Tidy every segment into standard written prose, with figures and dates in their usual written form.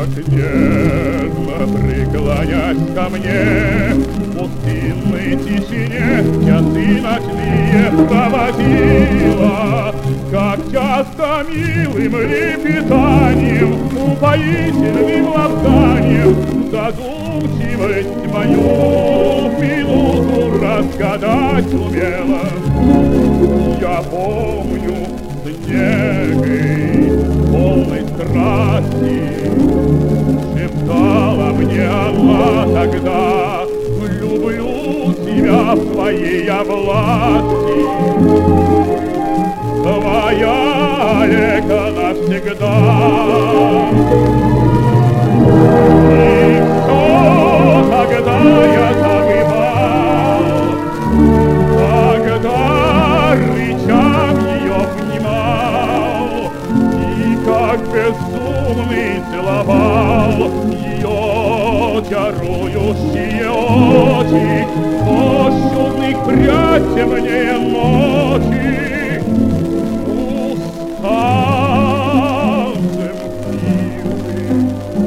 Так нежно преклонясь ко мне, в пустынной тишине часы ночные проводила, как часто милым лепетанием, упоительным ласканием задумчивость мою в минуту разгадать сумела. Я помню с негой полной страсти шептала мне она тогда: люблю тебя в твоей я власти, твоя лека навсегда. И все тогда я забывал, когда рычаг ее внимал, и как безумный целовал ее чарующие очи, о чудных прядь темнее ночи, уставшим милым.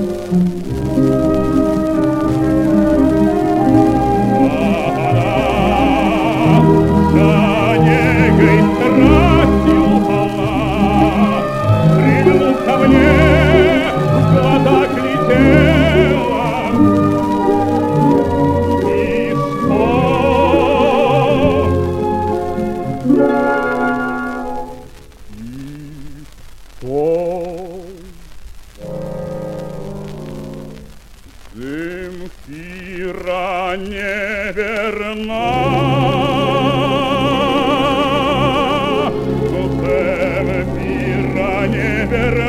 За негой страстью полна, прильнув ко мне, в глазах летела. И Земфира не верна, Земфира не верна.